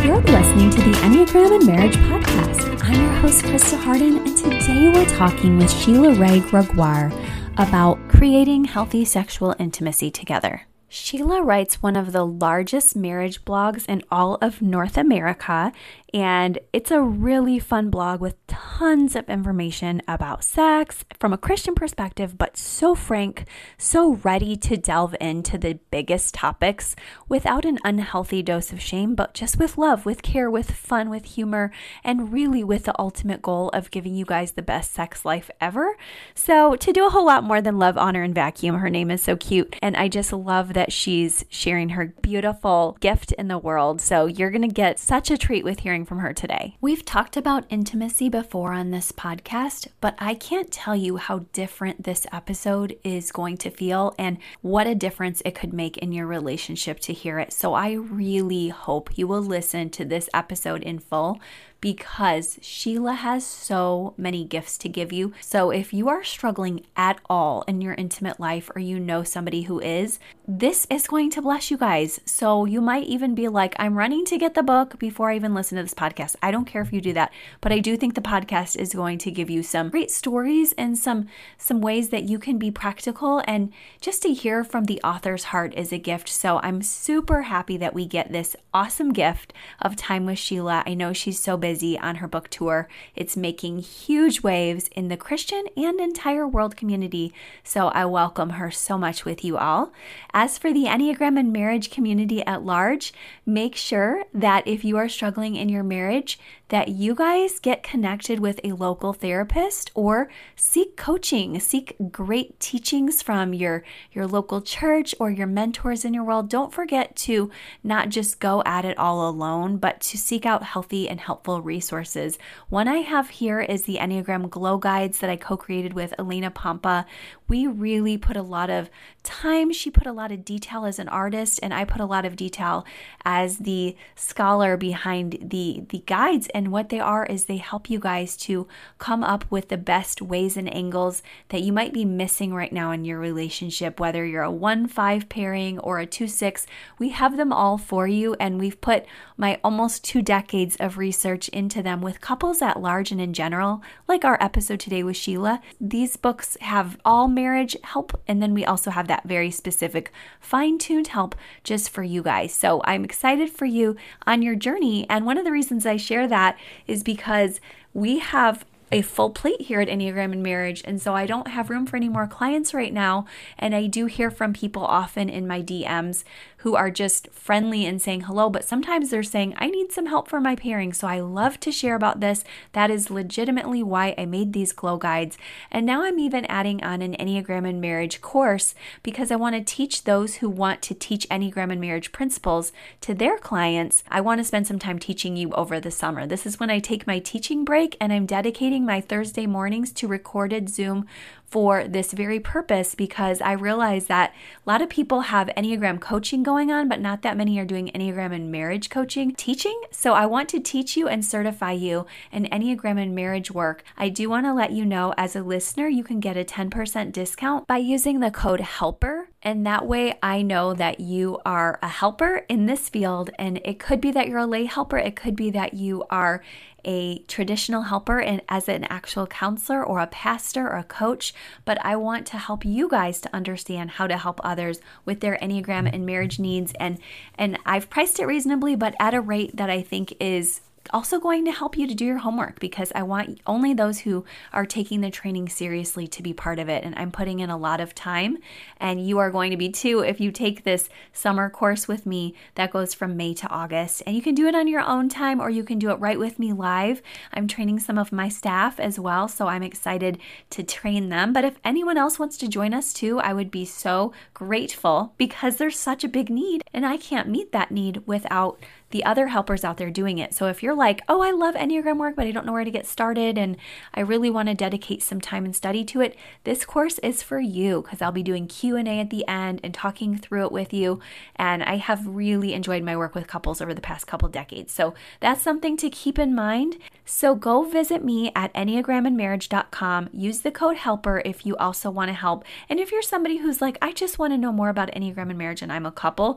You're listening to the Enneagram and Marriage Podcast. I'm your host, Krista Harden, and today we're talking with Sheila Wray Gregoire about creating healthy sexual intimacy together. Sheila writes one of the largest marriage blogs in all of North America, and it's a really fun blog with tons of information about sex from a Christian perspective, but so frank, so ready to delve into the biggest topics without an unhealthy dose of shame, but just with love, with care, with fun, with humor, and really with the ultimate goal of giving you guys the best sex life ever. So to do a whole lot more than love, honor, and vacuum, her name is so cute, and I just love that she's sharing her beautiful gift in the world. So you're going to get such a treat with hearing from her today. We've talked about intimacy before on this podcast, but I can't tell you how different this episode is going to feel and what a difference it could make in your relationship to hear it. So I really hope you will listen to this episode in full, because Sheila has so many gifts to give you. So if you are struggling at all in your intimate life, or you know somebody who is, this is going to bless you guys. So you might even be like, I'm running to get the book before I even listen to this podcast. I don't care if you do that, but I do think the podcast is going to give you some great stories and some ways that you can be practical, and just to hear from the author's heart is a gift. So I'm super happy that we get this awesome gift of time with Sheila. I know she's so busy on her book tour. It's making huge waves in the Christian and entire world community. So I welcome her so much with you all. As for the Enneagram and marriage community at large, make sure that if you are struggling in your marriage, that you guys get connected with a local therapist or seek coaching, seek great teachings from your local church or your mentors in your world. Don't forget to not just go at it all alone, but to seek out healthy and helpful resources. One I have here is the Enneagram Glow Guides that I co-created with Elena Pompa. We really put a lot of time. She put a lot of detail as an artist, and I put a lot of detail as the scholar behind the guides. And what they are is they help you guys to come up with the best ways and angles that you might be missing right now in your relationship, whether you're a 1-5 pairing or a 2-6. We have them all for you, and we've put my almost 2 decades of research into them with couples at large and in general, like our episode today with Sheila. These books have all marriage help, and then we also have that very specific fine-tuned help just for you guys. So I'm excited for you on your journey, and one of the reasons I share that is because we have a full plate here at Enneagram and Marriage, and so I don't have room for any more clients right now. And I do hear from people often in my DMs who are just friendly and saying hello, but sometimes they're saying, I need some help for my pairing. So I love to share about this. That is legitimately why I made these Glow Guides. And now I'm even adding on an Enneagram and Marriage course, because I want to teach those who want to teach Enneagram and Marriage principles to their clients. I want to spend some time teaching you over the summer. This is when I take my teaching break, and I'm dedicating my Thursday mornings to recorded Zoom for this very purpose, because I realize that a lot of people have Enneagram coaching going on, but not that many are doing Enneagram and Marriage coaching teaching. So I want to teach you and certify you in Enneagram and Marriage work. I do want to let you know, as a listener, you can get a 10% discount by using the code HELPER. And that way I know that you are a helper in this field. And it could be that you're a lay helper. It could be that you are a traditional helper and as an actual counselor or a pastor or a coach, but I want to help you guys to understand how to help others with their Enneagram and marriage needs. And I've priced it reasonably, but at a rate that I think is also going to help you to do your homework, because I want only those who are taking the training seriously to be part of it. And I'm putting in a lot of time, and you are going to be too if you take this summer course with me that goes from May to August. And you can do it on your own time, or you can do it right with me live. I'm training some of my staff as well, so I'm excited to train them. But if anyone else wants to join us too, I would be so grateful, because there's such a big need, and I can't meet that need without the other helpers out there doing it. So if you're like, oh, I love Enneagram work, but I don't know where to get started, and I really want to dedicate some time and study to it, this course is for you, because I'll be doing Q&A at the end and talking through it with you. And I have really enjoyed my work with couples over the past couple decades. So that's something to keep in mind. So go visit me at enneagramandmarriage.com. Use the code HELPER if you also want to help. And if you're somebody who's like, I just want to know more about Enneagram and marriage and I'm a couple,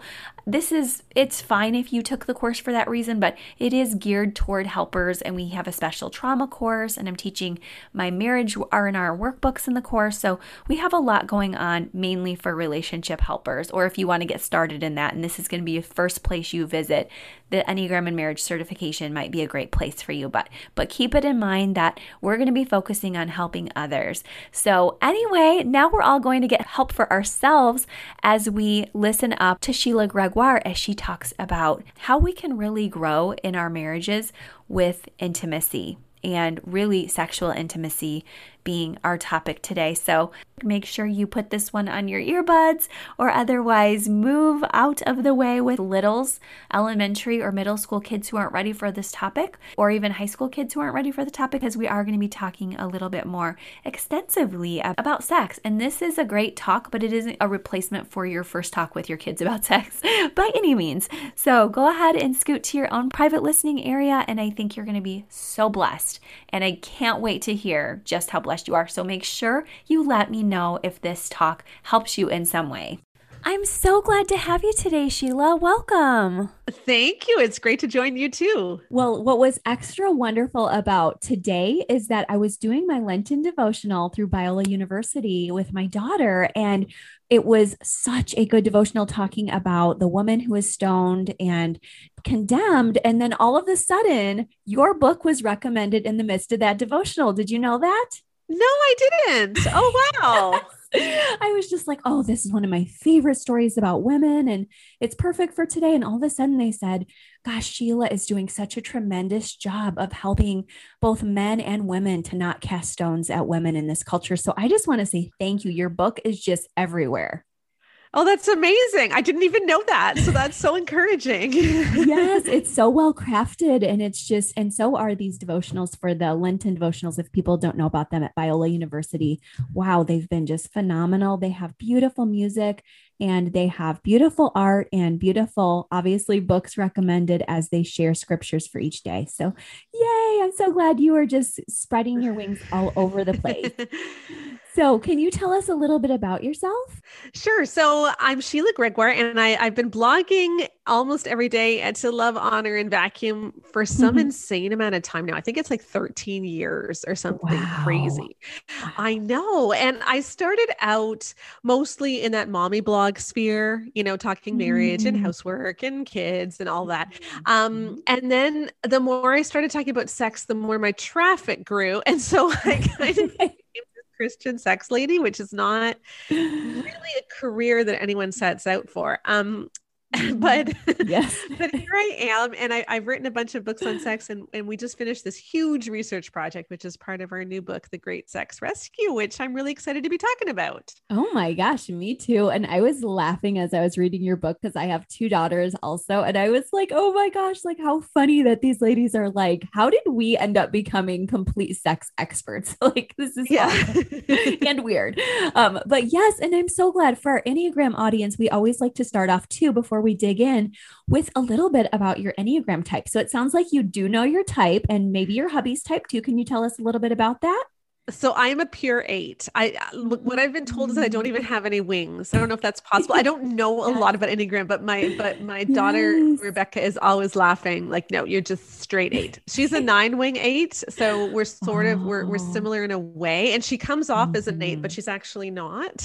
it's fine if you took the course for that reason, but it is geared toward helpers, and we have a special trauma course, and I'm teaching my marriage R&R workbooks in the course. So we have a lot going on mainly for relationship helpers, or if you want to get started in that, and this is going to be the first place you visit, the Enneagram and Marriage certification might be a great place for you. But keep it in mind that we're going to be focusing on helping others. So anyway, now we're all going to get help for ourselves as we listen up to Sheila Gregoire as she talks about how we can really grow in our marriages with intimacy, and really sexual intimacy being our topic today. So make sure you put this one on your earbuds, or otherwise move out of the way with littles, elementary or middle school kids who aren't ready for this topic, or even high school kids who aren't ready for the topic, because we are going to be talking a little bit more extensively about sex. And this is a great talk, but it isn't a replacement for your first talk with your kids about sex by any means. So go ahead and scoot to your own private listening area, and I think you're going to be so blessed. And I can't wait to hear just how blessed you are. So make sure you let me know if this talk helps you in some way. I'm so glad to have you today, Sheila. Welcome. Thank you. It's great to join you too. Well, what was extra wonderful about today is that I was doing my Lenten devotional through Biola University with my daughter, and it was such a good devotional talking about the woman who was stoned and condemned. And then all of a sudden, your book was recommended in the midst of that devotional. Did you know that? No, I didn't. Oh, wow. I was just like, oh, this is one of my favorite stories about women, and it's perfect for today. And all of a sudden they said, gosh, Sheila is doing such a tremendous job of helping both men and women to not cast stones at women in this culture. So I just want to say thank you. Your book is just everywhere. Oh, that's amazing. I didn't even know that. So that's so encouraging. Yes, it's so well crafted. And it's just, and so are these devotionals for the Lenten devotionals. If people don't know about them at Biola University, wow, they've been just phenomenal. They have beautiful music, and they have beautiful art and beautiful, obviously, books recommended as they share scriptures for each day. So yay, I'm so glad you are just spreading your wings all over the place. So can you tell us a little bit about yourself? Sure. So I'm Sheila Gregoire, and I've been blogging almost every day at To Love, Honor, and Vacuum for some insane amount of time now. I think it's like 13 years or something crazy. I know. And I started out mostly in that mommy blog sphere, talking marriage and housework and kids and all that. And then the more I started talking about sex, the more my traffic grew. And so I kind of Christian sex lady, which is not really a career that anyone sets out for. But yes, but here I am, and I've written a bunch of books on sex, and we just finished this huge research project, which is part of our new book, The Great Sex Rescue, which I'm really excited to be talking about. Oh my gosh, me too. And I was laughing as I was reading your book because I have two daughters also. And I was like, oh my gosh, like how funny that these ladies are like, how did we end up becoming complete sex experts? Like this is fun and weird. But yes, and I'm so glad for our Enneagram audience, we always like to start off too, before we dig in, with a little bit about your Enneagram type. So it sounds like you do know your type, and maybe your hubby's type too. Can you tell us a little bit about that? So I'm a pure 8. What I've been told is that I don't even have any wings. I don't know if that's possible. I don't know a lot about Enneagram, but my daughter, Rebecca, is always laughing like, no, you're just straight 8. She's a 9-wing 8. So we're sort of, we're similar in a way, and she comes off as an 8, but she's actually not.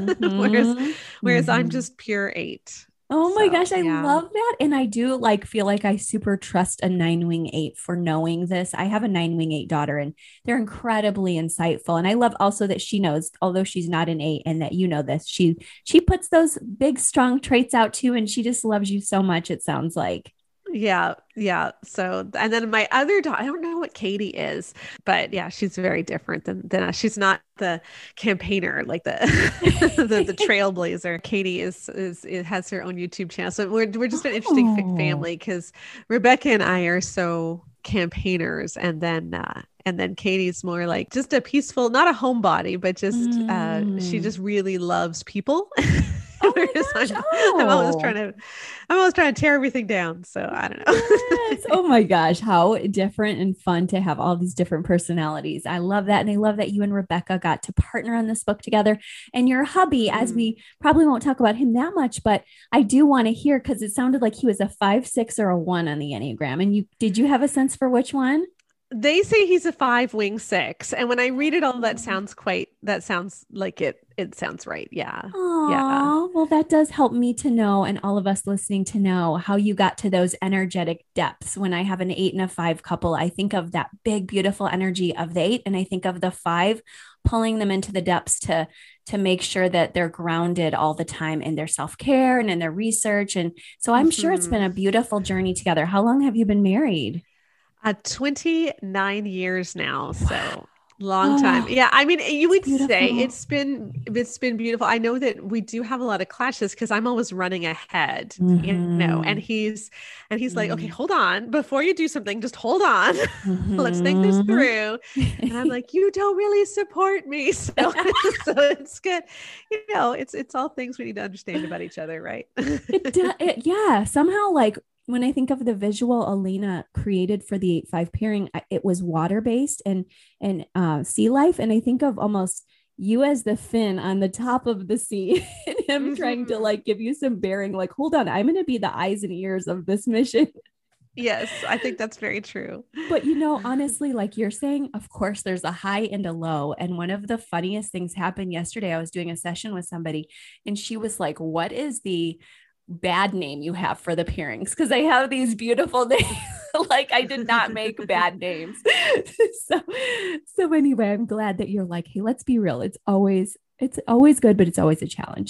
Whereas I'm just pure 8. Oh my gosh, I love that. And I do feel like I super trust a 9-wing 8 for knowing this. I have a 9-wing 8 daughter, and they're incredibly insightful. And I love also that she knows, although she's not an 8, and that you know this, she puts those big, strong traits out too. And she just loves you so much, it sounds like. Yeah. Yeah. So, and then my other daughter, I don't know what Katie is, but yeah, she's very different than us. She's not the campaigner, like the the trailblazer. Katie is has her own YouTube channel. So we're just an interesting family, because Rebecca and I are so campaigners, and then Katie's more like just a peaceful, not a homebody, but just she just really loves people. Oh my gosh. I'm always Oh. trying to tear everything down. So I don't know. Yes. Oh my gosh. How different and fun to have all these different personalities. I love that. And I love that you and Rebecca got to partner on this book together. And your hubby, as Mm. we probably won't talk about him that much, but I do want to hear because it sounded like he was a 5, 6, or a 1 on the Enneagram. And did you have a sense for which one? They say he's a 5 wing 6. And when I read it all, Oh. that sounds like it sounds right. Yeah. Yeah. Oh, well, that does help me to know, and all of us listening to know how you got to those energetic depths. When I have an 8 and a 5 couple, I think of that big, beautiful energy of the 8, and I think of the 5 pulling them into the depths to make sure that they're grounded all the time in their self-care and in their research. And so I'm sure it's been Mhm. a beautiful journey together. How long have you been married? 29 years now. Wow. So long time. Oh, Yeah. I mean, you it's would say beautiful. it's been beautiful. I know that we do have a lot of clashes because I'm always running ahead, and Mm-hmm. he's like, okay, hold on. Before you do something, just hold on. Let's think this Mm-hmm. through. And I'm like, you don't really support me. So so it's good. It's all things we need to understand about each other, right? Yeah. Somehow, like when I think of the visual Elena created for the 8-5 pairing, it was water based and sea life, and I think of almost you as the fin on the top of the sea, and him trying to Mhm. like give you some bearing. Like, hold on, I'm going to be the eyes and ears of this mission. Yes, I think that's very true. But honestly, like you're saying, of course, there's a high and a low. And one of the funniest things happened yesterday. I was doing a session with somebody, and she was like, "What is the bad name you have for the pairings?" Because I have these beautiful names. Like I did not make bad names. so, so anyway, I'm glad that you're like, hey, let's be real. It's always good, but it's always a challenge.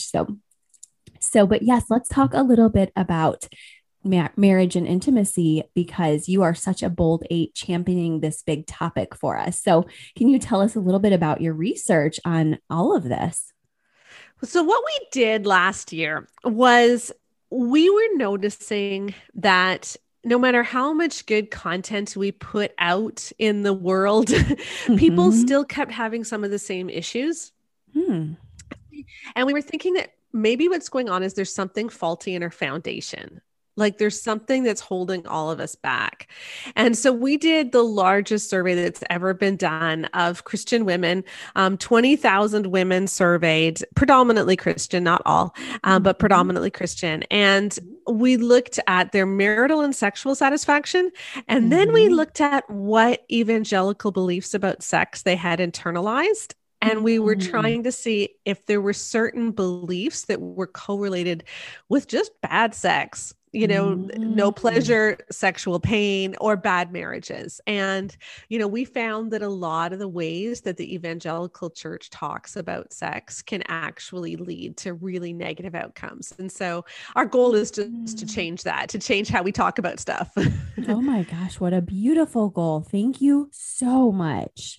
But yes, let's talk a little bit about marriage and intimacy because you are such a bold 8 championing this big topic for us. So, can you tell us a little bit about your research on all of this? So, what we did last year was we were noticing that no matter how much good content we put out in the world, people Mm-hmm. still kept having some of the same issues. Hmm. And we were thinking that maybe what's going on is there's something faulty in our foundation. Like there's something that's holding all of us back. And so we did the largest survey that's ever been done of Christian women, 20,000 women surveyed, predominantly Christian, not all, but Mm-hmm. predominantly Christian. And we looked at their marital and sexual satisfaction. And then we Mm-hmm. looked at what evangelical beliefs about sex they had internalized. And we were Mm-hmm. trying to see if there were certain beliefs that were correlated with just bad sex, no pleasure, sexual pain, or bad marriages. And, we found that a lot of the ways that the evangelical church talks about sex can actually lead to really negative outcomes. And so our goal is just to Mm-hmm. change that, to change how we talk about stuff. Oh my gosh, what a beautiful goal. Thank you so much.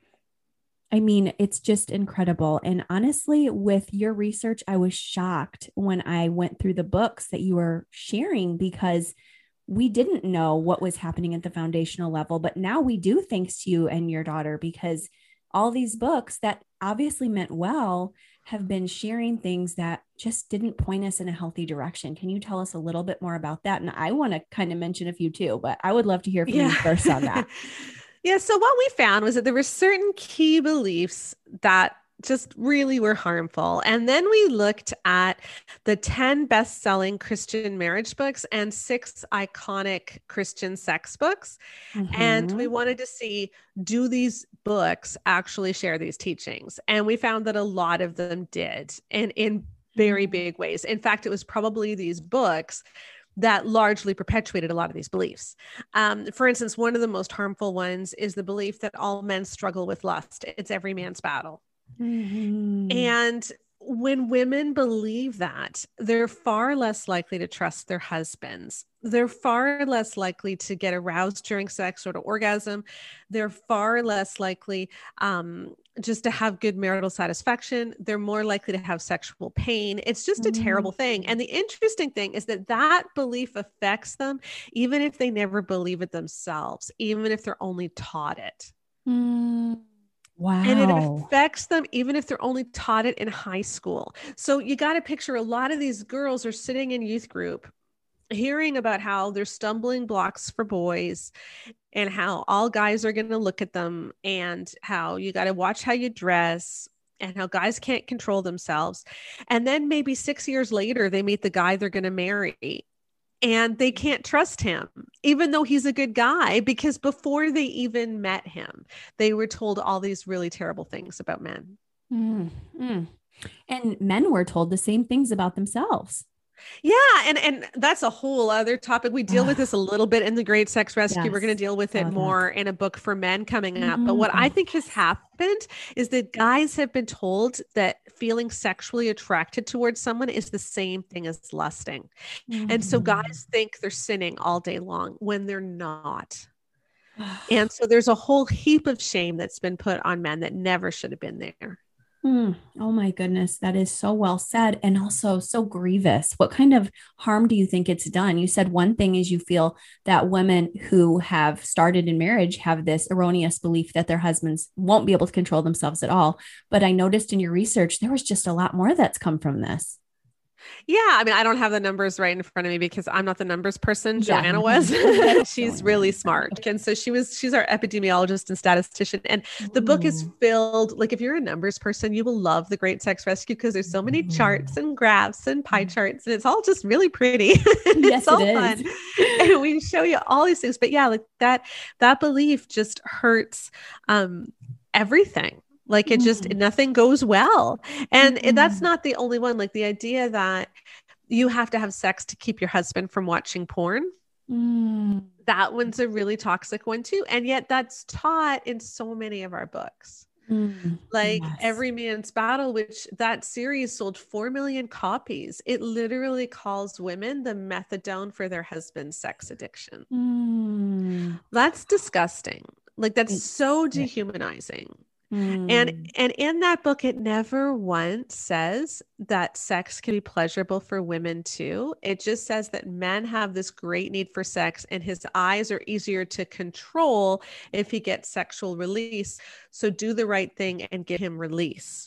I mean, it's just incredible. And honestly, with your research, I was shocked when I went through the books that you were sharing because we didn't know what was happening at the foundational level. But now we do, thanks to you and your daughter, because all these books that obviously meant well have been sharing things that just didn't point us in a healthy direction. Can you tell us a little bit more about that? And I want to kind of mention a few too, but I would love to hear from you Yeah. first on that. Yeah. So what we found was that there were certain key beliefs that just really were harmful. And then we looked at the 10 best-selling Christian marriage books and 6 iconic Christian sex books. And we Mm-hmm. wanted to see, do these books actually share these teachings? And we found that a lot of them did, and in very big ways. In fact, it was probably these books that largely perpetuated a lot of these beliefs. For instance, one of the most harmful ones is the belief that all men struggle with lust. It's every man's battle. Mm-hmm. And when women believe that, they're far less likely to trust their husbands. They're far less likely to get aroused during sex or to orgasm. They're far less likely just to have good marital satisfaction. They're more likely to have sexual pain. It's just a terrible thing. And the interesting thing is that that belief affects them, even if they never believe it themselves, even if they're only taught it. Mm-hmm. And it Wow. affects them even if they're only taught it in high school. So you got to picture a lot of these girls are sitting in youth group hearing about how there's stumbling blocks for boys and how all guys are going to look at them and how you got to watch how you dress and how guys can't control themselves. And then maybe 6 years later, they meet the guy they're going to marry and they can't trust him, even though he's a good guy, because before they even met him, they were told all these really terrible things about men. Mm. And men were told the same things about themselves. Yeah. And that's a whole other topic. We deal with this a little bit in The Great Sex Rescue. Yes. We're going to deal with it more in a book for men coming up. But Mhm. what I Oh, think has happened is that guys have been told that feeling sexually attracted towards someone is the same thing as lusting. And so Mhm. guys think they're sinning all day long when they're not. And so there's a whole heap of shame that's been put on men that never should have been there. Oh my goodness, that is so well said and also so grievous. What kind of harm do you think it's done? You said one thing is you feel that women who have started in marriage have this erroneous belief that their husbands won't be able to control themselves at all. But I noticed in your research, there was just a lot more that's come from this. Yeah, I mean, I don't have the numbers right in front of me because I'm not the numbers person. Yeah. Joanna was. She's really smart. And so she's our epidemiologist and statistician. And the book is filled, like if you're a numbers person, you will love The Great Sex Rescue because there's so many charts and graphs and pie charts and it's all just really pretty. Yes, It's all it fun. is. And we show you all these things. But yeah, like that belief just hurts everything. Like it just, nothing goes well. And that's not the only one. Like the idea that you have to have sex to keep your husband from watching porn. That one's a really toxic one too. And yet that's taught in so many of our books. Like Yes. Every Man's Battle, which that series sold 4 million copies. It literally calls women the methadone for their husband's sex addiction. That's disgusting. Like that's so dehumanizing. And in that book, it never once says that sex can be pleasurable for women too. It just says that men have this great need for sex and his eyes are easier to control if he gets sexual release. So do the right thing and give him release.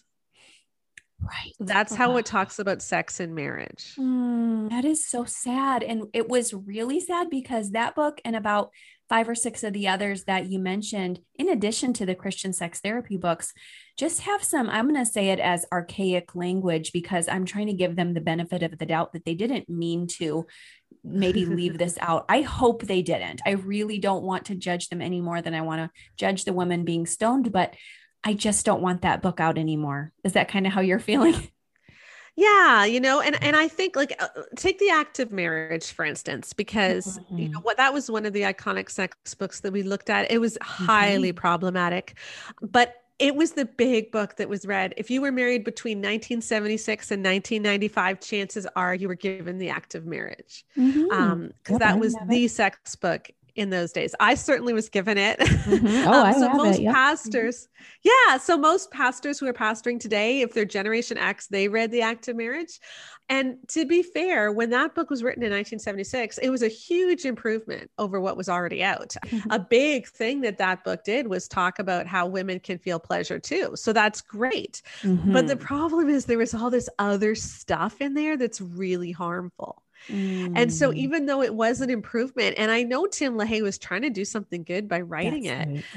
Right. That's how it talks about sex in marriage. That is so sad. And it was really sad because that book and about 5 or 6 of the others that you mentioned, in addition to the Christian sex therapy books, just have some, I'm going to say it as archaic language because I'm trying to give them the benefit of the doubt that they didn't mean to maybe leave this out. I hope they didn't. I really don't want to judge them any more than I want to judge the woman being stoned, but I just don't want that book out anymore. Is that kind of how you're feeling? Yeah, and I think like take The Act of Marriage, for instance, because what that was one of the iconic sex books that we looked at. It was highly problematic, but it was the big book that was read. If you were married between 1976 and 1995, chances are you were given The Act of Marriage, because that was the sex book in those days. I certainly was given it. So most pastors, so most pastors who are pastoring today, if they're Generation X, they read The Act of Marriage. And to be fair, when that book was written in 1976, it was a huge improvement over what was already out. A big thing that book did was talk about how women can feel pleasure too. So that's great. But the problem is there was all this other stuff in there that's really harmful. And so even though it was an improvement, and I know Tim LaHaye was trying to do something good by writing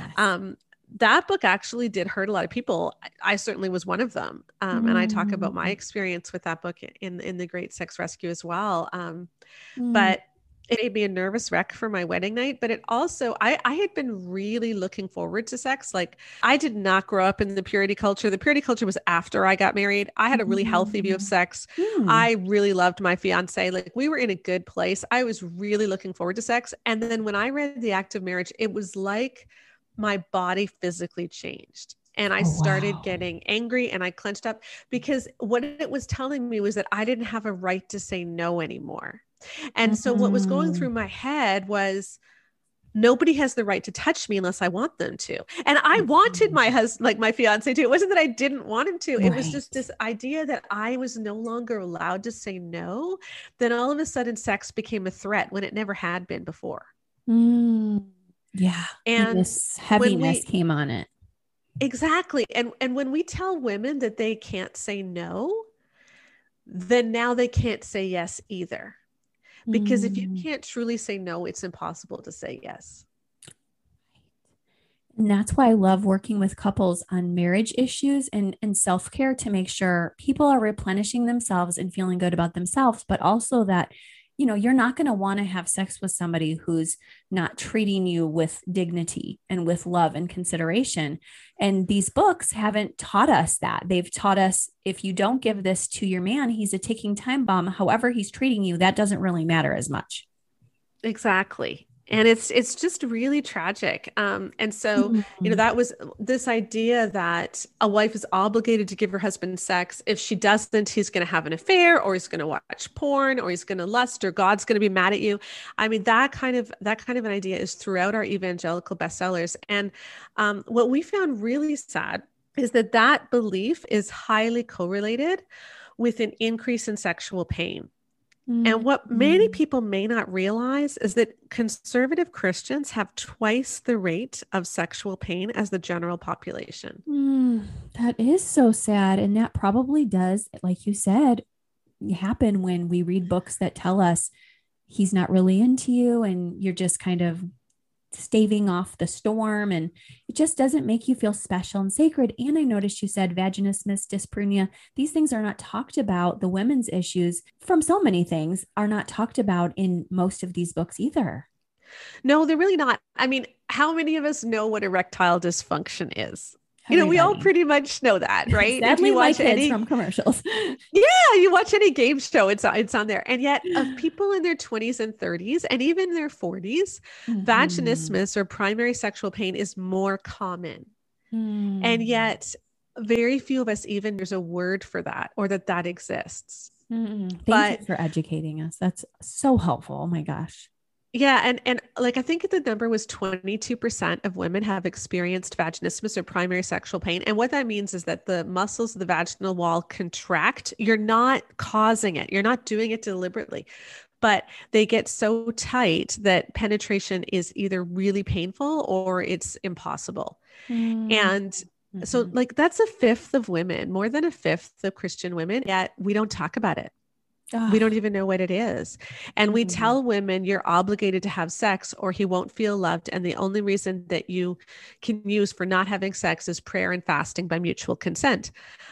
that book actually did hurt a lot of people. I certainly was one of them. And I talk about my experience with that book in The Great Sex Rescue as well. But it made me a nervous wreck for my wedding night, but it also, I had been really looking forward to sex. Like I did not grow up in the purity culture. The purity culture was after I got married. I had a really healthy view of sex. I really loved my fiance. Like we were in a good place. I was really looking forward to sex. And then when I read The Act of Marriage, it was like my body physically changed. And I started getting angry and I clenched up because what it was telling me was that I didn't have a right to say no anymore. And so what was going through my head was nobody has the right to touch me unless I want them to. And I wanted my husband, like my fiance to. It wasn't that I didn't want him to. It was just this idea that I was no longer allowed to say no. Then all of a sudden sex became a threat when it never had been before. Yeah. And this heaviness came on it. Exactly. And when we tell women that they can't say no, then now they can't say yes either. Because if you Mm. can't truly say no, it's impossible to say yes. And that's why I love working with couples on marriage issues and self care to make sure people are replenishing themselves and feeling good about themselves, but also that, you're not going to want to have sex with somebody who's not treating you with dignity and with love and consideration. And these books haven't taught us that. They've taught us if you don't give this to your man, he's a ticking time bomb. However, he's treating you, that doesn't really matter as much. Exactly. And it's just really tragic. And so, Mm. that was this idea that a wife is obligated to give her husband sex. If she doesn't, he's going to have an affair, or he's going to watch porn, or he's going to lust, or God's going to be mad at you. I mean, that kind of an idea is throughout our evangelical bestsellers. And what we found really sad is that belief is highly correlated with an increase in sexual pain. And what many Mm. people may not realize is that conservative Christians have twice the rate of sexual pain as the general population. Mm, that is so sad. And that probably does, like you said, happen when we read books that tell us he's not really into you and you're just kind of staving off the storm, and it just doesn't make you feel special and sacred. And I noticed you said vaginismus, dyspareunia, these things are not talked about. The women's issues from so many things are not talked about in most of these books either. No, they're really not. I mean, how many of us know what erectile dysfunction is? We all Everybody. pretty much know that, right? If Sadly, you my watch kids any from commercials. Yeah, you watch any game show, it's on there. And yet, of people in their 20s and 30s, and even their 40s, Mhm. vaginismus or primary sexual pain is more common. And Mm. yet, very few of us even there's a word for that or that exists. Mm. Thank you But for educating us. That's so helpful. Oh my gosh. yeah, and like I think the number was 22% of women have experienced vaginismus or primary sexual pain. And what that means is that the muscles of the vaginal wall contract. You're not causing it. You're not doing it deliberately, but they get so tight that penetration is either really painful or it's impossible. Mm. And so Mhm. like that's a fifth of women, more than a fifth of Christian women, yet we don't talk about it. We don't Ah. even know what it is. And we Mm. tell women you're obligated to have sex or he won't feel loved. And the only reason that you can use for not having sex is prayer and fasting by mutual consent,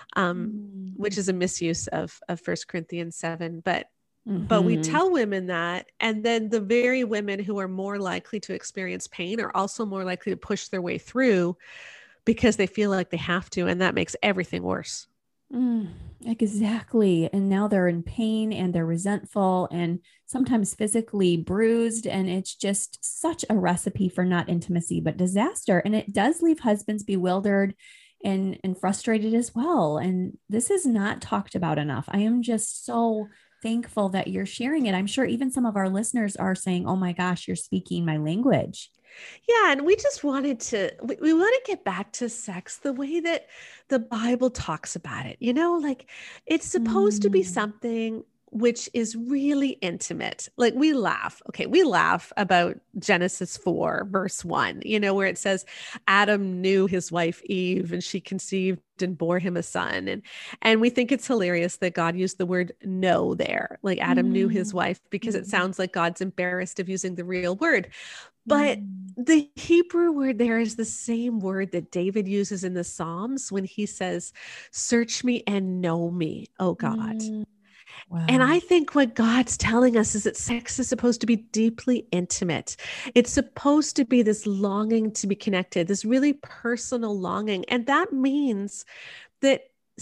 Mm. which is a misuse of 1 Corinthians 7. But we Mhm. tell women that, and then the very women who are more likely to experience pain are also more likely to push their way through because they feel like they have to, and that makes everything worse. Mm, exactly. And now they're in pain and they're resentful and sometimes physically bruised. And it's just such a recipe for not intimacy, but disaster. And it does leave husbands bewildered and frustrated as well. And this is not talked about enough. I am just so thankful that you're sharing it. I'm sure even some of our listeners are saying, oh my gosh, you're speaking my language. Yeah, and we just wanted to we want to get back to sex the way that the Bible talks about it. Like it's supposed to be Mm. something which is really intimate. Like we laugh. Okay, we laugh about Genesis 4 verse 1, where it says Adam knew his wife Eve and she conceived and bore him a son. And we think it's hilarious that God used the word know there. Like Adam knew his Mm. wife because it Mhm. sounds like God's embarrassed of using the real word. But Mm. the Hebrew word there is the same word that David uses in the Psalms when he says, search me and know me, oh God. Mm. And I Wow. think what God's telling us is that sex is supposed to be deeply intimate. It's supposed to be this longing to be connected, this really personal longing. And that means that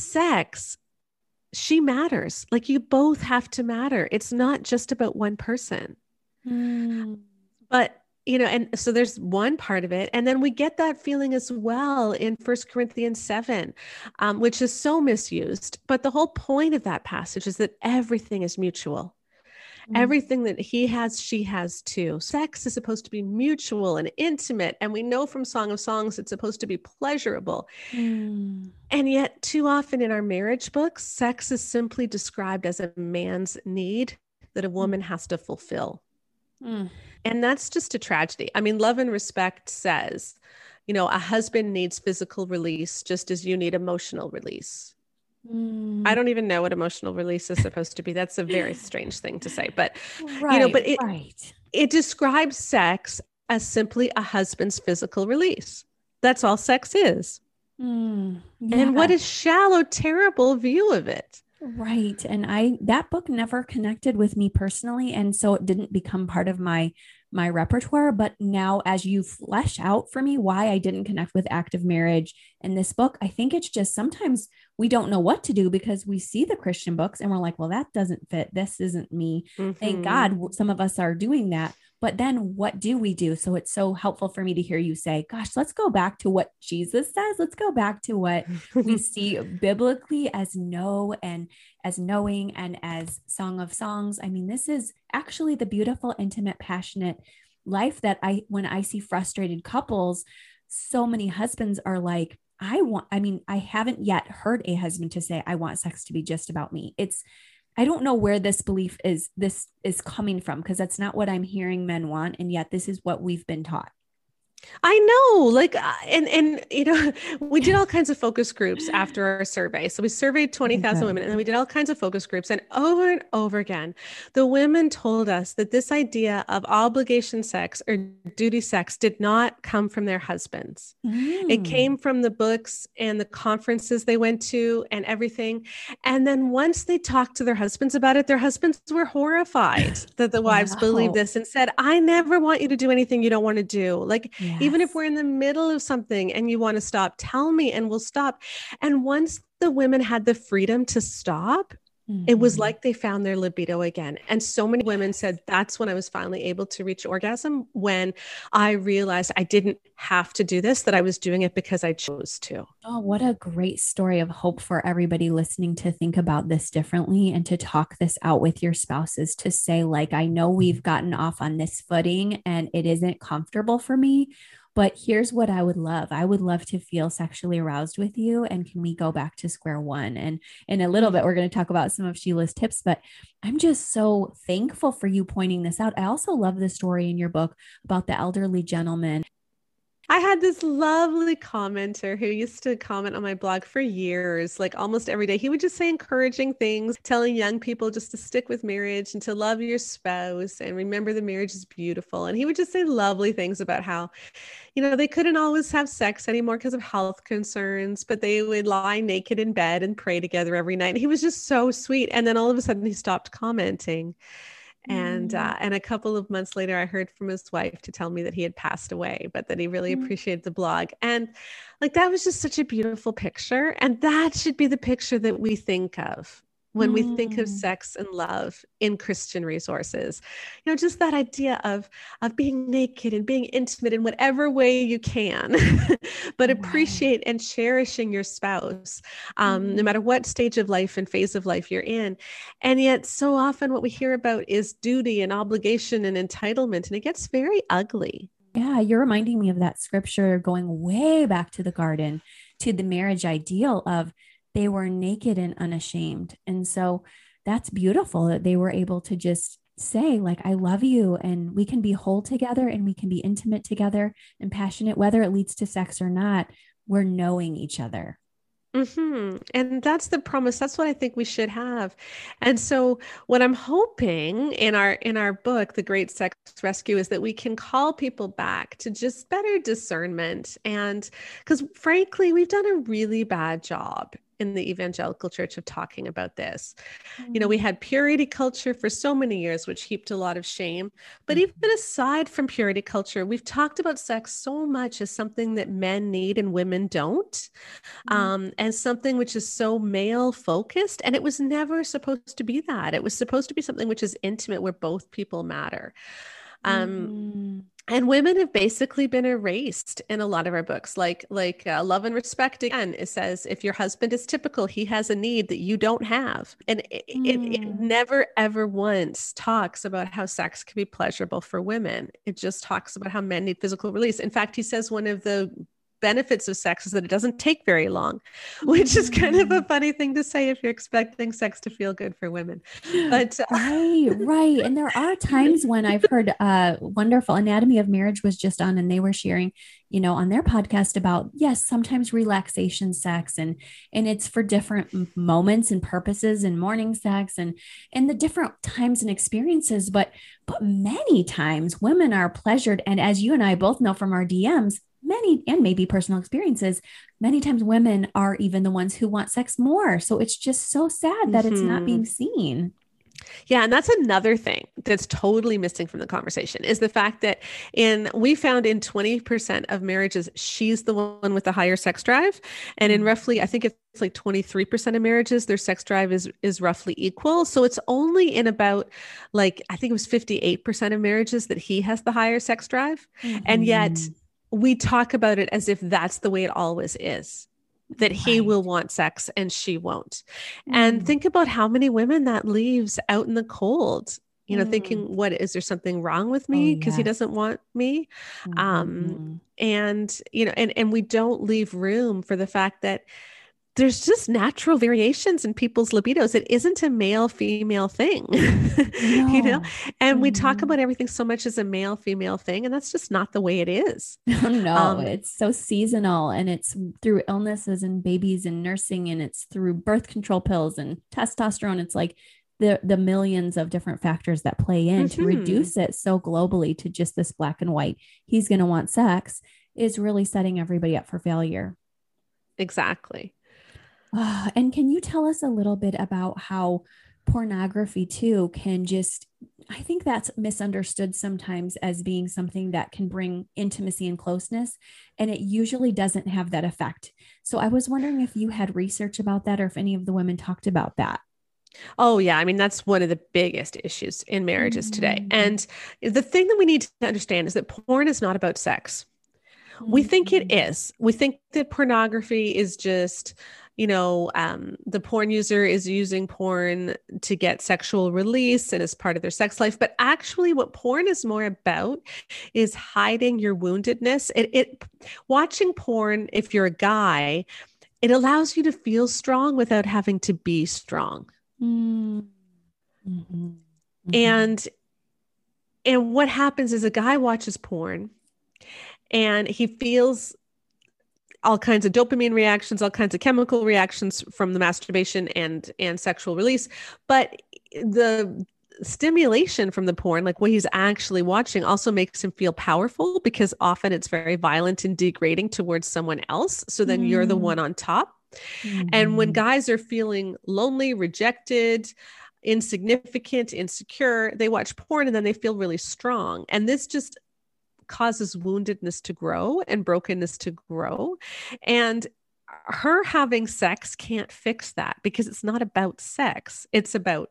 sex, she matters. Like you both have to matter. It's not just about one person. Mm. But, and so there's one part of it. And then we get that feeling as well in 1 Corinthians 7, which is so misused. But the whole point of that passage is that everything is mutual. Mm. Everything that he has, she has too. Sex is supposed to be mutual and intimate. And we know from Song of Songs, it's supposed to be pleasurable. Mm. And yet, too often in our marriage books, sex is simply described as a man's need that a woman has to fulfill. Mm. And that's just a tragedy. I mean, Love and Respect says, a husband needs physical release just as you need emotional release. I don't even know what emotional release is supposed to be. That's a very strange thing to say, but right, it describes sex as simply a husband's physical release. That's all sex is. Yeah. And what a shallow, terrible view of it. Right. And that book never connected with me personally. And so it didn't become part of my repertoire. But now, as you flesh out for me why I didn't connect with active marriage in this book, I think it's just sometimes we don't know what to do because we see the Christian books and we're like, well, that doesn't fit. This isn't me. Thank God some of us are doing that. But then what do we do? So it's so helpful for me to hear you say, gosh, let's go back to what Jesus says. Let's go back to what we see biblically as and as knowing and as Song of Songs. I mean, this is actually the beautiful, intimate, passionate life that when I see frustrated couples, so many husbands are like, I haven't yet heard a husband to say, I want sex to be just about me. I don't know where this belief is coming from, because that's not what I'm hearing men want. And yet this is what we've been taught. I know, we did all kinds of focus groups after our survey. So we surveyed 20,000 women, and then we did all kinds of focus groups, and over again, the women told us that this idea of obligation sex or duty sex did not come from their husbands. It came from the books and the conferences they went to and everything. And then once they talked to their husbands about it, their husbands were horrified that the wives believed this and said, I never want you to do anything you don't want to do. Even if we're in the middle of something and you want to stop, tell me and we'll stop. And once the women had the freedom to stop, it was like they found their libido again. And so many women said, that's when I was finally able to reach orgasm, when I realized I didn't have to do this, that I was doing it because I chose to. Oh, what a great story of hope for everybody listening to think about this differently and to talk this out with your spouses, to say, I know we've gotten off on this footing and it isn't comfortable for me, but here's what I would love. I would love to feel sexually aroused with you. And can we go back to square one? And in a little bit, we're going to talk about some of Sheila's tips, but I'm just so thankful for you pointing this out. I also love the story in your book about the elderly gentleman. I had this lovely commenter who used to comment on my blog for years, almost every day. He would just say encouraging things, telling young people just to stick with marriage and to love your spouse and remember the marriage is beautiful. And he would just say lovely things about how, they couldn't always have sex anymore because of health concerns, but they would lie naked in bed and pray together every night. He was just so sweet. And then all of a sudden he stopped commenting. And a couple of months later, I heard from his wife to tell me that he had passed away, but that he really appreciated the blog. And that was just such a beautiful picture. And that should be the picture that we think of when we think of sex and love in Christian resources. Just that idea of being naked and being intimate in whatever way you can, but appreciate and cherishing your spouse, no matter what stage of life and phase of life you're in. And yet so often what we hear about is duty and obligation and entitlement, and it gets very ugly. Yeah, you're reminding me of that scripture going way back to the garden, to the marriage ideal of they were naked and unashamed. And so that's beautiful that they were able to just say, I love you, and we can be whole together and we can be intimate together and passionate, whether it leads to sex or not. We're knowing each other. And that's the promise. That's what I think we should have. And so what I'm hoping in our book, The Great Sex Rescue, is that we can call people back to just better discernment. And because frankly, we've done a really bad job in the evangelical church of talking about this. We had purity culture for so many years, which heaped a lot of shame. But even aside from purity culture, we've talked about sex so much as something that men need and women don't, and something which is so male focused. And it was never supposed to be that. It was supposed to be something which is intimate, where both people matter. And women have basically been erased in a lot of our books, like Love and Respect. Again, it says, if your husband is typical, he has a need that you don't have. And it never, ever once talks about how sex can be pleasurable for women. It just talks about how men need physical release. In fact, he says one of the benefits of sex is that it doesn't take very long, which is kind of a funny thing to say if you're expecting sex to feel good for women. But right. And there are times when I've heard wonderful Anatomy of Marriage was just on, and they were sharing, on their podcast about, yes, sometimes relaxation sex and it's for different moments and purposes, and morning sex and the different times and experiences. But many times women are pleasured. And as you and I both know from our DMs, many, and maybe personal experiences, many times women are even the ones who want sex more. So it's just so sad that it's not being seen. Yeah. And that's another thing that's totally missing from the conversation is the fact that we found in 20% of marriages, she's the one with the higher sex drive. And in roughly, I think it's like 23% of marriages, their sex drive is roughly equal. So it's only in about I think it was 58% of marriages that he has the higher sex drive. And yet we talk about it as if that's the way it always is. That he will want sex and she won't. And think about how many women that leaves out in the cold, thinking, what, is there something wrong with me? Because he doesn't want me. And we don't leave room for the fact that there's just natural variations in people's libidos. It isn't a male female thing, and we talk about everything so much as a male female thing. And that's just not the way it is. No, it's so seasonal, and it's through illnesses and babies and nursing, and it's through birth control pills and testosterone. It's like the millions of different factors that play in to reduce it so globally to just this black and white. He's going to want sex is really setting everybody up for failure. Exactly. And can you tell us a little bit about how pornography too can just, I think that's misunderstood sometimes as being something that can bring intimacy and closeness, and it usually doesn't have that effect. So I was wondering if you had research about that, or if any of the women talked about that. Oh yeah. I mean, that's one of the biggest issues in marriages today. And the thing that we need to understand is that porn is not about sex. We think it is. We think that pornography is just, the porn user is using porn to get sexual release and as part of their sex life. But actually what porn is more about is hiding your woundedness. Watching porn, if you're a guy, it allows you to feel strong without having to be strong. And what happens is a guy watches porn and he feels all kinds of dopamine reactions, all kinds of chemical reactions from the masturbation and sexual release. But the stimulation from the porn, like what he's actually watching, also makes him feel powerful, because often it's very violent and degrading towards someone else. So then you're the one on top. And when guys are feeling lonely, rejected, insignificant, insecure, they watch porn and then they feel really strong. And this just causes woundedness to grow and brokenness to grow. And her having sex can't fix that, because it's not about sex. It's about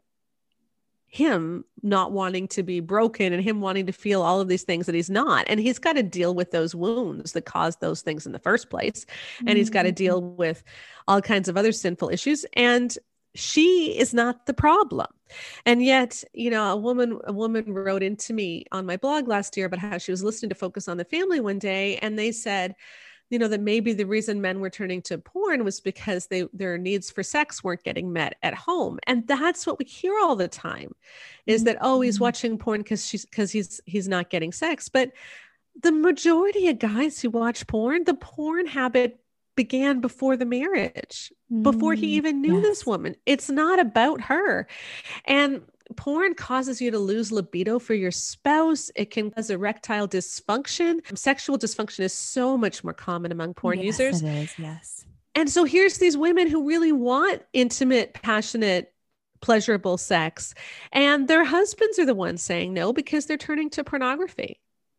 him not wanting to be broken and him wanting to feel all of these things that he's not. And he's got to deal with those wounds that caused those things in the first place. And he's got to deal with all kinds of other sinful issues. And she is not the problem. And yet, a woman wrote into me on my blog last year about how she was listening to Focus on the Family one day. And they said, that maybe the reason men were turning to porn was because their needs for sex weren't getting met at home. And that's what we hear all the time, is that, oh, he's watching porn because he's not getting sex. But the majority of guys who watch porn, the porn habit began before the marriage, before he even knew this woman. It's not about her. And porn causes you to lose libido for your spouse. It can cause erectile dysfunction. Sexual dysfunction is so much more common among porn users. It is, yes. And so here's these women who really want intimate, passionate, pleasurable sex, and their husbands are the ones saying no because they're turning to pornography.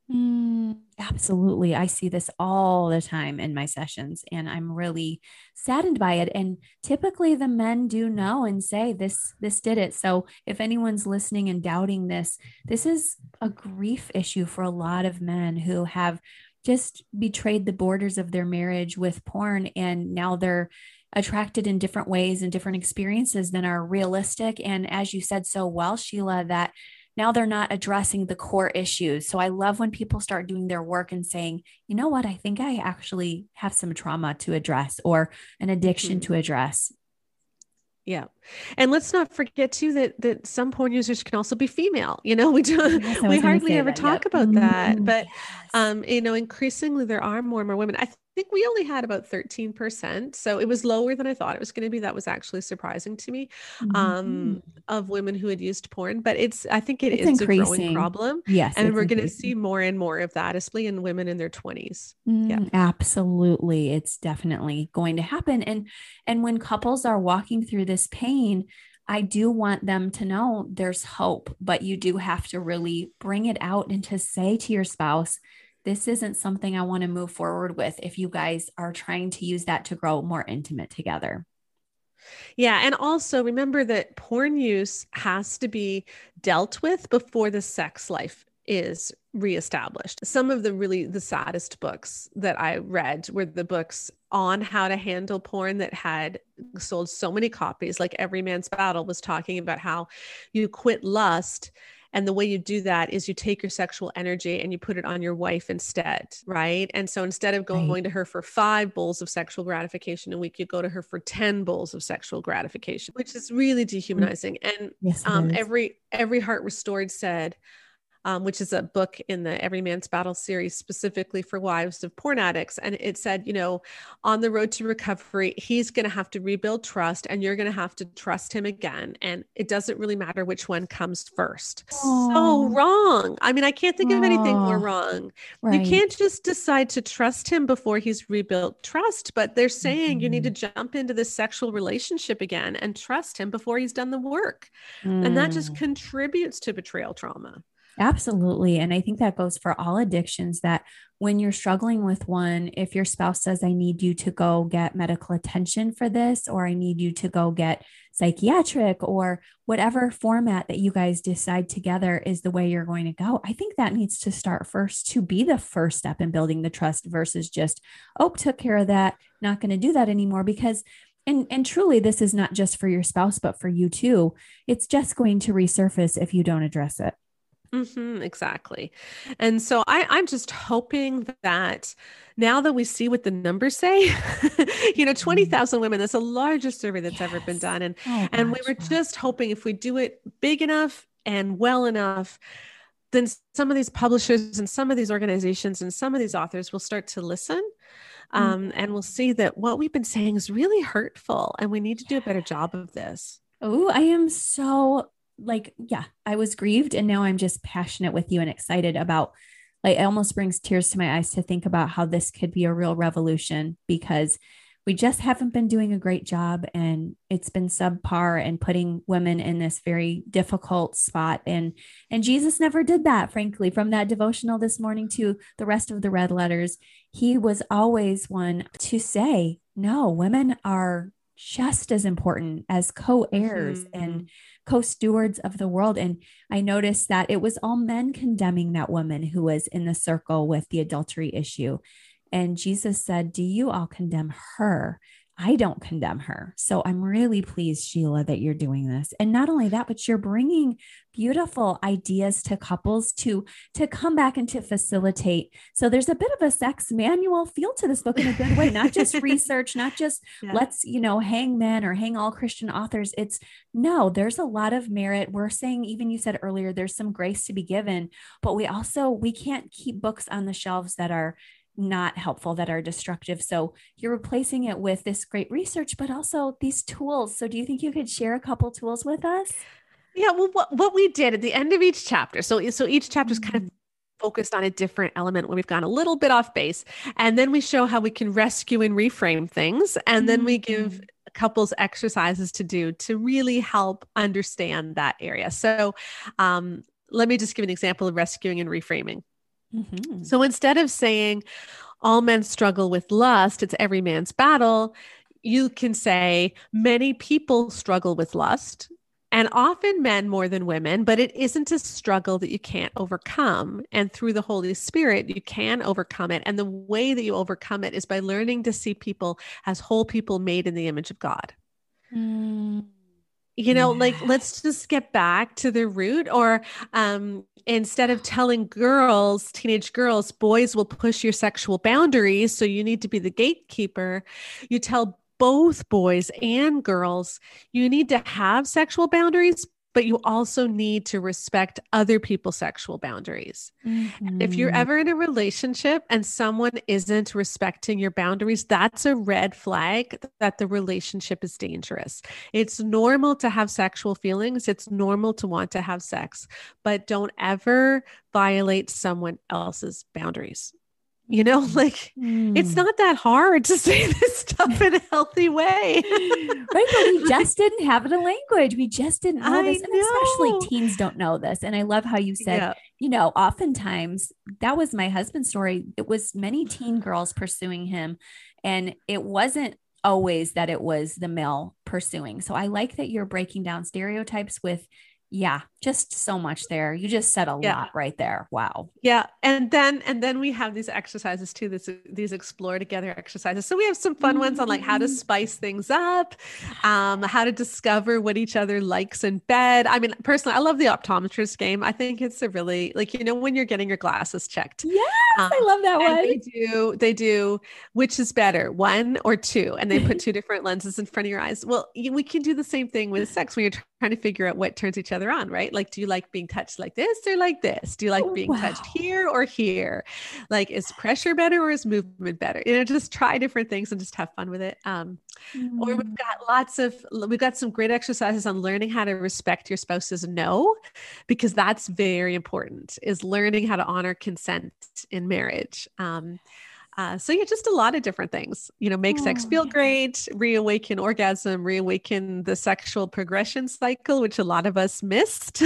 Absolutely. I see this all the time in my sessions, and I'm really saddened by it. And typically the men do know and say this did it. So if anyone's listening and doubting this is a grief issue for a lot of men who have just betrayed the borders of their marriage with porn. And now they're attracted in different ways and different experiences than are realistic. And as you said so well, Sheila, that now they're not addressing the core issues. So I love when people start doing their work and saying, you know what, I think I actually have some trauma to address or an addiction to address. Yeah. And let's not forget too that some porn users can also be female. We hardly ever talk about that, but increasingly there are more and more women. I think we only had about 13%. So it was lower than I thought it was going to be. That was actually surprising to me, of women who had used porn, but I think it's increasing. A growing problem. Yes. And we're going to see more and more of that, especially in women in their 20s. Absolutely. It's definitely going to happen. And when couples are walking through this pain, I do want them to know there's hope, but you do have to really bring it out and to say to your spouse, this isn't something I want to move forward with if you guys are trying to use that to grow more intimate together. Yeah. And also remember that porn use has to be dealt with before the sex life is reestablished. Some of the saddest books that I read were the books on how to handle porn that had sold so many copies. Like Every Man's Battle was talking about how you quit lust. And the way you do that is you take your sexual energy and you put it on your wife instead, right? And so instead of going to her for 5 bowls of sexual gratification a week, you go to her for 10 bowls of sexual gratification, which is really dehumanizing. And every Heart Restored said, which is a book in the Every Man's Battle series specifically for wives of porn addicts. And it said, on the road to recovery, he's going to have to rebuild trust and you're going to have to trust him again. And it doesn't really matter which one comes first. So wrong. I mean, I can't think of anything more wrong. Right. You can't just decide to trust him before he's rebuilt trust, but they're saying you need to jump into this sexual relationship again and trust him before he's done the work. And that just contributes to betrayal trauma. Absolutely. And I think that goes for all addictions, that when you're struggling with one, if your spouse says, I need you to go get medical attention for this, or I need you to go get psychiatric, or whatever format that you guys decide together is the way you're going to go, I think that needs to start first to be the first step in building the trust versus just, took care of that, not going to do that anymore. Because and truly, this is not just for your spouse, but for you too. It's just going to resurface if you don't address it. Exactly. And so I'm just hoping that now that we see what the numbers say, 20,000 women, that's the largest survey that's ever been done. And we were just hoping if we do it big enough and well enough, then some of these publishers and some of these organizations and some of these authors will start to listen. And we'll see that what we've been saying is really hurtful and we need to do a better job of this. Oh, I am so I was grieved and now I'm just passionate with you and excited about, it almost brings tears to my eyes to think about how this could be a real revolution, because we just haven't been doing a great job and it's been subpar and putting women in this very difficult spot. And Jesus never did that, frankly, from that devotional this morning to the rest of the red letters. He was always one to say, no, women are just as important as co-heirs and co-stewards of the world. And I noticed that it was all men condemning that woman who was in the circle with the adultery issue. And Jesus said, do you all condemn her? I don't condemn her. So I'm really pleased, Sheila, that you're doing this. And not only that, but you're bringing beautiful ideas to couples to come back and to facilitate. So there's a bit of a sex manual feel to this book in a good way, not just research, not just let's, hang men or hang all Christian authors. There's a lot of merit. We're saying, even you said earlier, there's some grace to be given, but we can't keep books on the shelves that are not helpful, that are destructive. So you're replacing it with this great research, but also these tools. So do you think you could share a couple tools with us? Yeah, well, what we did at the end of each chapter. So each chapter is kind of focused on a different element where we've gone a little bit off base. And then we show how we can rescue and reframe things. And then we give couples exercises to do to really help understand that area. So let me just give an example of rescuing and reframing. So instead of saying all men struggle with lust, it's every man's battle, you can say many people struggle with lust, and often men more than women, but it isn't a struggle that you can't overcome. And through the Holy Spirit, you can overcome it. And the way that you overcome it is by learning to see people as whole people made in the image of God. like, let's just get back to the root. Or instead of telling teenage girls, boys will push your sexual boundaries, so you need to be the gatekeeper, you tell both boys and girls, you need to have sexual boundaries, but you also need to respect other people's sexual boundaries. Mm-hmm. If you're ever in a relationship and someone isn't respecting your boundaries, that's a red flag that the relationship is dangerous. It's normal to have sexual feelings. It's normal to want to have sex, but don't ever violate someone else's boundaries. It's not that hard to say this stuff in a healthy way. Right. But we just didn't have it in language. We just didn't know this. And especially teens don't know this. And I love how you said, oftentimes that was my husband's story. It was many teen girls pursuing him. And it wasn't always that it was the male pursuing. So I like that you're breaking down stereotypes with, just so much there. You just said a lot right there. Wow. Yeah. And then we have these exercises too, these explore together exercises. So we have some fun ones on like how to spice things up, how to discover what each other likes in bed. I mean, personally, I love the optometrist game. I think it's a really when you're getting your glasses checked. Yes. I love that one. They do, which is better, 1 or 2, and they put 2 different lenses in front of your eyes. Well, we can do the same thing with sex when you're trying to figure out what turns each other on, right? Like, do you like being touched like this or like this? Do you like being touched here or here? Like, is pressure better or is movement better? Just try different things and just have fun with it. Or we've got some great exercises on learning how to respect your spouse's no, because that's very important, is learning how to honor consent in marriage. Just a lot of different things, make sex feel great, reawaken orgasm, reawaken the sexual progression cycle, which a lot of us missed.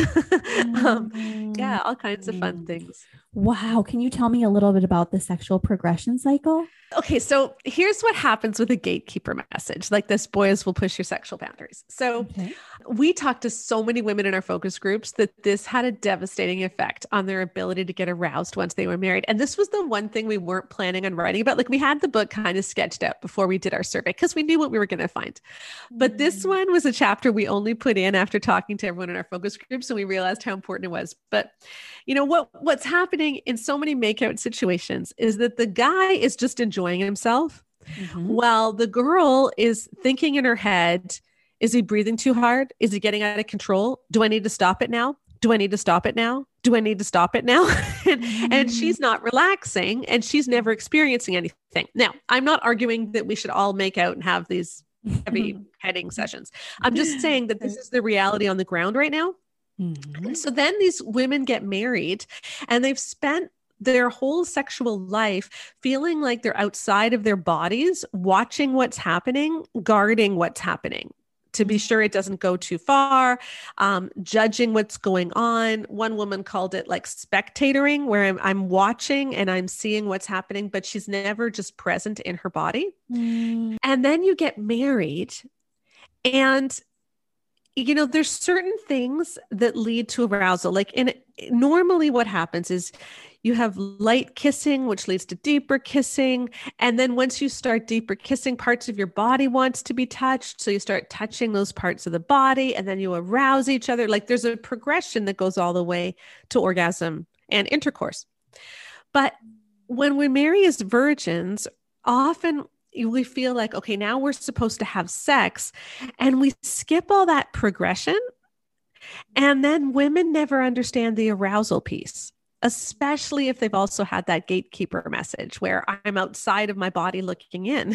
All kinds of fun things. Wow. Can you tell me a little bit about the sexual progression cycle? Okay. So here's what happens with a gatekeeper message. Like this, boys will push your sexual boundaries. So we talked to so many women in our focus groups that this had a devastating effect on their ability to get aroused once they were married. And this was the one thing we weren't planning on writing about. Like, we had the book kind of sketched out before we did our survey because we knew what we were going to find. But this one was a chapter we only put in after talking to everyone in our focus groups, and we realized how important it was. But what's happening in so many makeout situations is that the guy is just enjoying himself while the girl is thinking in her head, is he breathing too hard? Is he getting out of control? Do I need to stop it now? Do I need to stop it now? Do I need to stop it now? And she's not relaxing and she's never experiencing anything. Now, I'm not arguing that we should all make out and have these heavy heading sessions. I'm just saying that this is the reality on the ground right now. And so then these women get married and they've spent their whole sexual life feeling like they're outside of their bodies, watching what's happening, guarding what's happening to be sure it doesn't go too far, judging what's going on. One woman called it like spectatoring, where I'm watching and I'm seeing what's happening, but she's never just present in her body. And then you get married and there's certain things that lead to arousal. Normally what happens is you have light kissing, which leads to deeper kissing. And then once you start deeper kissing, parts of your body wants to be touched. So you start touching those parts of the body and then you arouse each other. Like, there's a progression that goes all the way to orgasm and intercourse. But when we marry as virgins, often we feel like, okay, now we're supposed to have sex, and we skip all that progression. And then women never understand the arousal piece, especially if they've also had that gatekeeper message where I'm outside of my body looking in.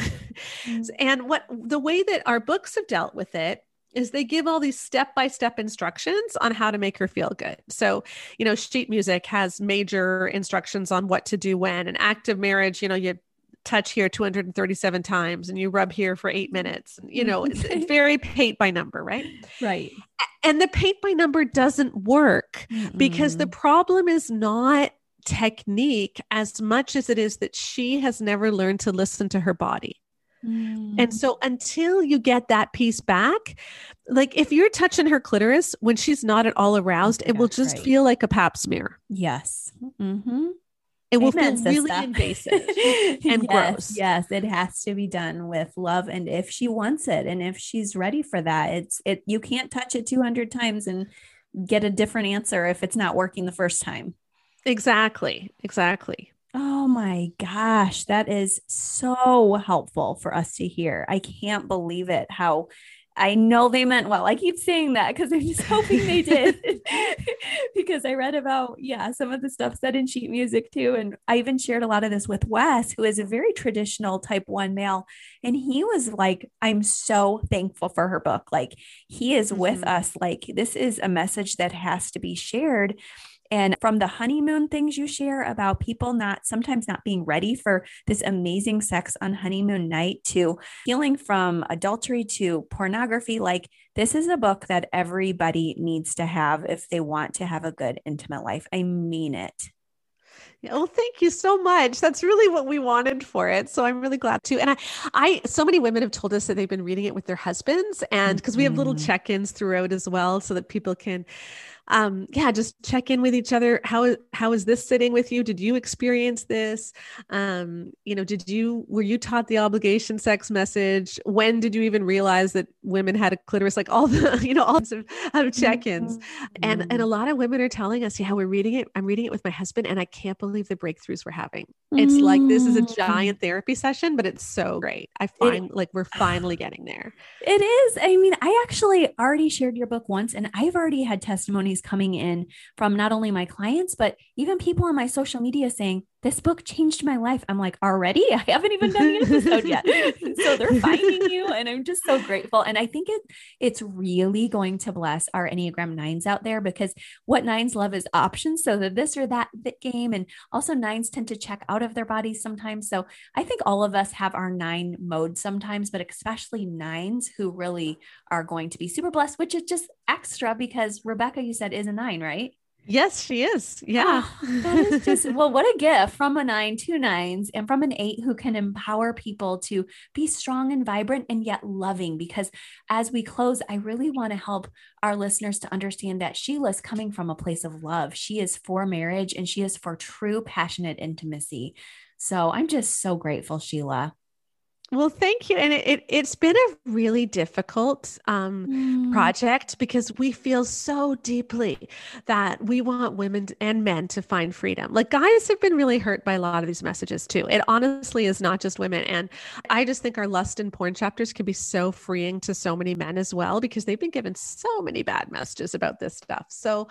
And the way that our books have dealt with it is they give all these step-by-step instructions on how to make her feel good. So, sheet music has major instructions on what to do when. An active marriage, you touch here 237 times and you rub here for 8 minutes. It's very paint by number, right? Right. And the paint by number doesn't work because the problem is not technique as much as it is that she has never learned to listen to her body. And so until you get that piece back, like if you're touching her clitoris when she's not at all aroused, it will just feel like a pap smear. Yes. It will Amen, feel really sister. invasive and gross. Yes, it has to be done with love. And if she wants it and if she's ready for that, you can't touch it 200 times and get a different answer if it's not working the first time. Exactly. Oh my gosh, that is so helpful for us to hear. I can't believe it. How I know they meant well. I keep saying that because I'm just hoping they did. Because I read about, some of the stuff said in sheet music too. And I even shared a lot of this with Wes, who is a very traditional type 1 male. And he was like, I'm so thankful for her book. Like, he is with us. Like, this is a message that has to be shared. And from the honeymoon things you share about people sometimes not being ready for this amazing sex on honeymoon night, to healing from adultery to pornography, like, this is a book that everybody needs to have if they want to have a good intimate life. I mean it. Oh, thank you so much. That's really what we wanted for it. So I'm really glad to. And so many women have told us that they've been reading it with their husbands, and because we have little check-ins throughout as well, so that people can just check in with each other. How is this sitting with you? Did you experience this? Were you taught the obligation sex message? When did you even realize that women had a clitoris? Like, all the, all of check-ins. And a lot of women are telling us, we're reading it. I'm reading it with my husband, and I can't believe the breakthroughs we're having. It's like, this is a giant therapy session, but it's so great. I find we're finally getting there. It is. I mean, I actually already shared your book once, and I've already had testimonies coming in from not only my clients, but even people on my social media saying, this book changed my life. I'm like, already? I haven't even done the episode yet. So they're finding you, and I'm just so grateful. And I think it's really going to bless our Enneagram 9s out there, because what 9s love is options. So that this or that game. And also 9s tend to check out of their bodies sometimes. So I think all of us have our 9 mode sometimes, but especially 9s who really are going to be super blessed, which is just extra because Rebecca, you said, is a 9, right? Yes, she is. Yeah. That is just, well, what a gift from a 9, 2 9s, and from an 8 who can empower people to be strong and vibrant and yet loving. Because as we close, I really want to help our listeners to understand that Sheila's coming from a place of love. She is for marriage, and she is for true, passionate intimacy. So I'm just so grateful, Sheila. Well, thank you. And it's been a really difficult project, because we feel so deeply that we want women and men to find freedom. Like, guys have been really hurt by a lot of these messages too. It honestly is not just women. And I just think our lust and porn chapters can be so freeing to so many men as well, because they've been given so many bad messages about this stuff. So,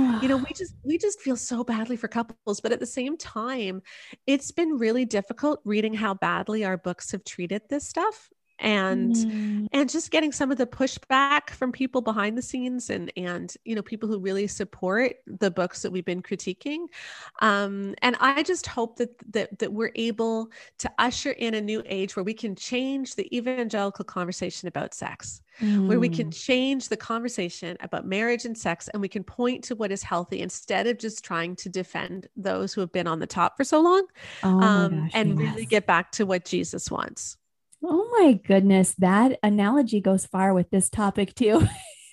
we just feel so badly for couples, but at the same time, it's been really difficult reading how badly our books have treated this stuff, and just getting some of the pushback from people behind the scenes, and people who really support the books that we've been critiquing, and I just hope that we're able to usher in a new age where we can change the evangelical conversation about sex, where we can change the conversation about marriage and sex, and we can point to what is healthy instead of just trying to defend those who have been on the top for so long, really get back to what Jesus wants. Oh my goodness. That analogy goes far with this topic too.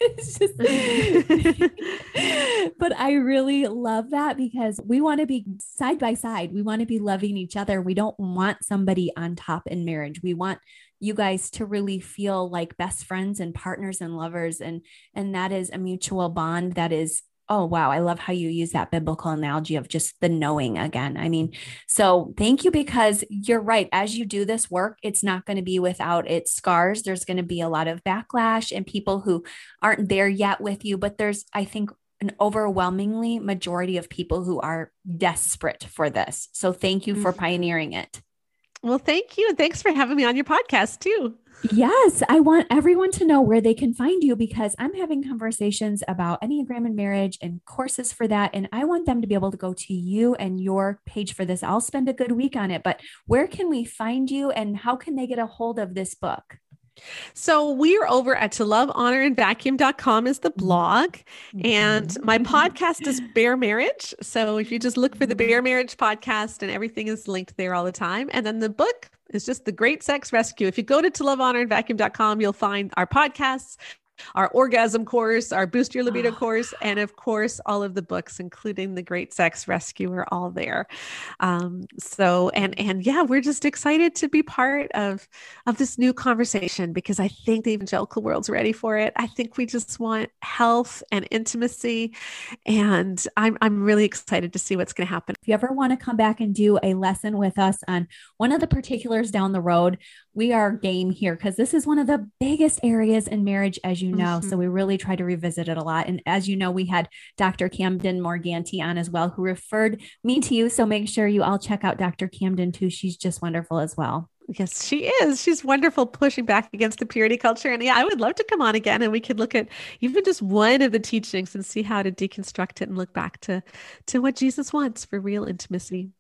But I really love that, because we want to be side by side. We want to be loving each other. We don't want somebody on top in marriage. We want you guys to really feel like best friends and partners and lovers. And that is a mutual bond that is, oh, wow. I love how you use that biblical analogy of just the knowing again. I mean, so thank you, because you're right. As you do this work, it's not going to be without its scars. There's going to be a lot of backlash and people who aren't there yet with you, but there's, I think, an overwhelmingly majority of people who are desperate for this. So thank you for pioneering it. Well, thank you. And thanks for having me on your podcast too. Yes, I want everyone to know where they can find you, because I'm having conversations about Enneagram and marriage and courses for that. And I want them to be able to go to you and your page for this. I'll spend a good week on it, but where can we find you, and how can they get a hold of this book? So we're over at toLoveHonorAndVacuum.com is the blog. And my podcast is Bare Marriage. So if you just look for the Bare Marriage podcast, and everything is linked there all the time. And then the book is just The Great Sex Rescue. If you go to toLoveHonorAndVacuum.com, you'll find our podcasts, our orgasm course, our Boost Your Libido course, and of course, all of the books, including The Great Sex Rescue, are all there. Yeah, we're just excited to be part of this new conversation, because I think the evangelical world's ready for it. I think we just want health and intimacy, and I'm really excited to see what's going to happen. If you ever want to come back and do a lesson with us on one of the particulars down the road, we are game here, because this is one of the biggest areas in marriage, as you know. So we really try to revisit it a lot. And as you know, we had Dr. Camden Morganti on as well, who referred me to you. So make sure you all check out Dr. Camden too. She's just wonderful as well. Yes, she is. She's wonderful, pushing back against the purity culture. And yeah, I would love to come on again, and we could look at even just one of the teachings and see how to deconstruct it and look back to what Jesus wants for real intimacy.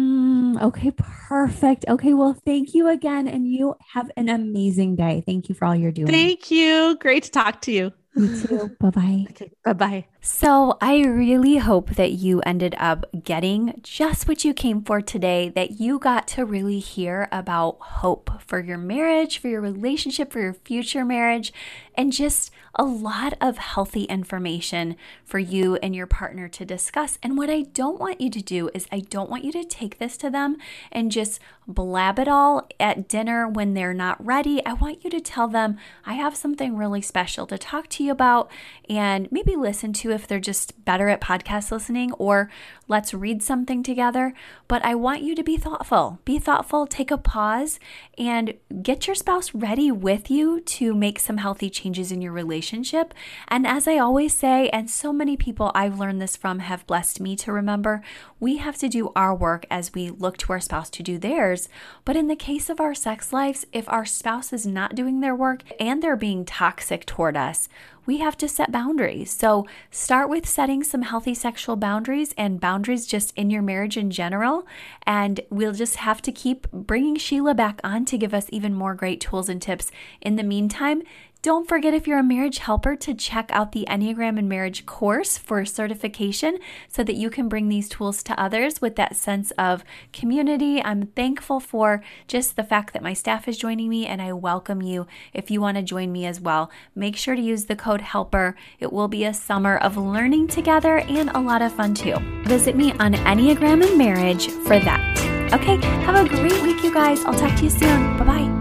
Okay, perfect. Okay, well, thank you again, and you have an amazing day. Thank you for all you're doing. Thank you. Great to talk to you. You too. Bye-bye. Okay, bye-bye. So I really hope that you ended up getting just what you came for today, that you got to really hear about hope for your marriage, for your relationship, for your future marriage, and just a lot of healthy information for you and your partner to discuss. And what I don't want you to do is I don't want you to take this to them and just blab it all at dinner when they're not ready. I want you to tell them, I have something really special to talk to you about, and maybe listen to if they're just better at podcast listening, or let's read something together. But I want you to be thoughtful. Be thoughtful, take a pause, and get your spouse ready with you to make some healthy changes in your relationship. And as I always say, and so many people I've learned this from have blessed me to remember, we have to do our work as we look to our spouse to do theirs. But in the case of our sex lives, if our spouse is not doing their work and they're being toxic toward us, we have to set boundaries. So start with setting some healthy sexual boundaries, and boundaries just in your marriage in general. And we'll just have to keep bringing Sheila back on to give us even more great tools and tips. In the meantime, don't forget, if you're a marriage helper, to check out the Enneagram and Marriage course for certification so that you can bring these tools to others with that sense of community. I'm thankful for just the fact that my staff is joining me, and I welcome you if you want to join me as well. Make sure to use the code HELPER. It will be a summer of learning together and a lot of fun too. Visit me on Enneagram and Marriage for that. Okay, have a great week, you guys. I'll talk to you soon. Bye-bye.